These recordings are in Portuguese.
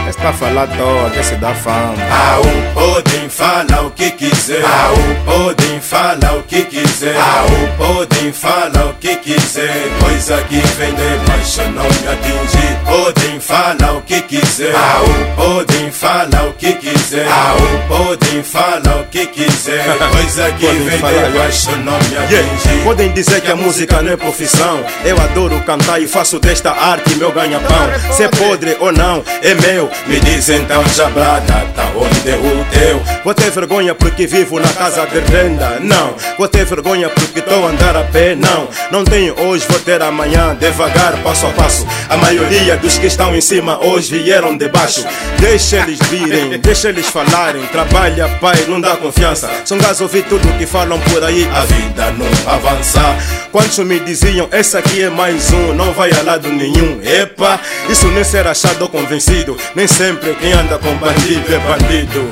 Está a falar à toa, que se dá fama. Podem falar o que quiser. Podem falar o que quiser. Podem falar o que quiser. Coisa que vem de baixo não me atinge. Podem falar o que quiser. Podem falar o que quiser. Podem falar o que quiser. Coisa que vem de baixo não me atinge. Podem dizer que a música não é profissão. Eu adoro cantar e faço desta arte meu ganha-pão. Se é podre ou não, é meu. Me diz então, jabrada, tá onde é o teu? Vou ter vergonha porque vivo na casa de renda. Não, vou ter vergonha porque estou a andar a pé. Não, não tenho hoje, vou ter amanhã. Devagar, passo a passo. A maioria dos que estão em cima hoje vieram de baixo. Deixa eles virem, deixa eles falarem. Trabalha, pai, não dá confiança. São gás ouvir tudo que falam por aí. A vida não avança. Quantos me diziam, esse aqui é mais um, não vai a lado nenhum. Epa, isso nem ser achado ou convencido. Nem sempre quem anda com bandido é bandido.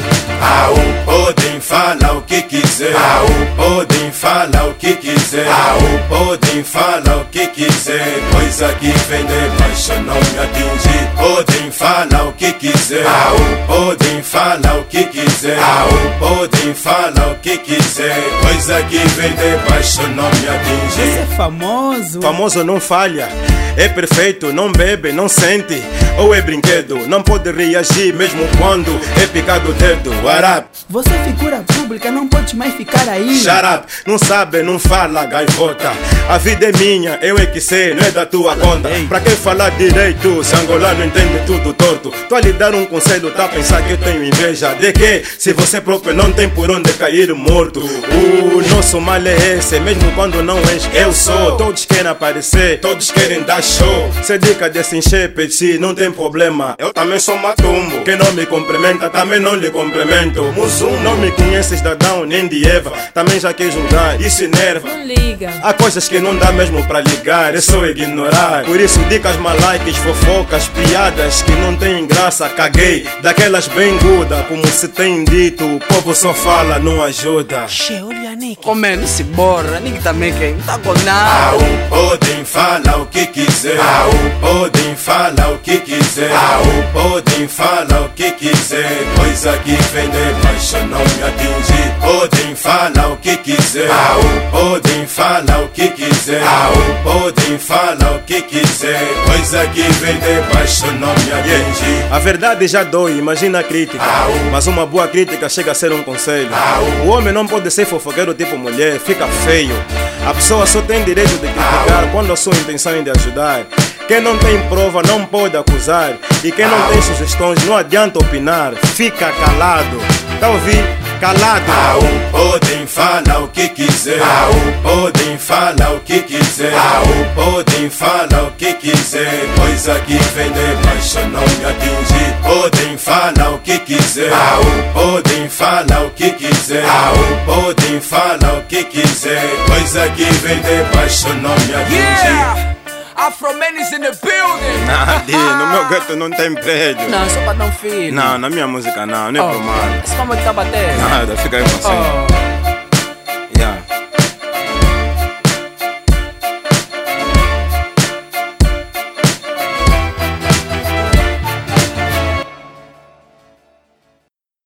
Podem falar o que quiser. Podem falar o que quiser. Podem falar o que quiser. Coisa que vem de baixo não me atinge. Podem falar o que quiser. Podem falar o que quiser. Podem falar o que quiser. Coisa que vem de baixo não me atinge. Você é famoso. Famoso não falha. É perfeito, não bebe, não sente. Ou é brinquedo, não pode reagir mesmo quando é picado o dedo. What up? Você é figura pública, não pode mais ficar aí. Shut up, não sabe, não fala, gaivota. A vida é minha, eu é que sei, não é da tua conta. Pra quem falar direito, se angolano entende tudo torto. Tô a lhe dar um conselho, tá a pensar que eu tenho inveja de que? Se você próprio não tem por onde cair morto. O nosso mal é esse, mesmo quando não és, eu sou. Todos querem aparecer, todos querem dar show. Se dica desse encher, petit, não tem problema. Eu também sou matumbo. Quem não me cumprimenta, também não lhe cumprimento. Musum, não me conheces da Adão nem de Eva. Também já quer julgar, isso enerva. Não liga. Há coisas que não dá mesmo pra ligar, é só ignorar. Por isso dicas malaicas, fofocas, piadas que não têm graça, caguei. Daquelas bem guda, como se tem dito. O povo só fala, não ajuda. Che, olha Nick. Comendo se borra, Nick também quem tá com nada. Podem falar o que quiser. Podem falar o que quiser. Podem falar o que quiser. Coisa que vem de baixo não me atinge. Podem falar o que quiser. Podem falar o que quiser. Podem falar o que quiser. Coisa que vem de baixo não me atinge. A verdade já dói, imagina a crítica. Mas uma boa crítica chega a ser um conselho. O homem não pode ser fofoqueiro tipo mulher, fica feio. A pessoa só tem direito de criticar quando a sua intenção é de ajudar. Quem não tem prova não pode acusar. E quem não tem sugestões não adianta opinar. Fica calado. Tá ouvindo? Calado. Podem falar o que quiser. Podem falar o que quiser. Podem falar o que quiser. Coisa que vem de baixo não me atinge. Podem falar o que quiser. Podem falar o que quiser. Podem falar o que quiser. Coisa que vem de baixo não me atinge. Afro-Man is in the building. No meu gueto não tem prédio. Não, só pra não filho. Não, na minha música não é pro mal. Esse como é que tá batendo? Nada, fica aí com você.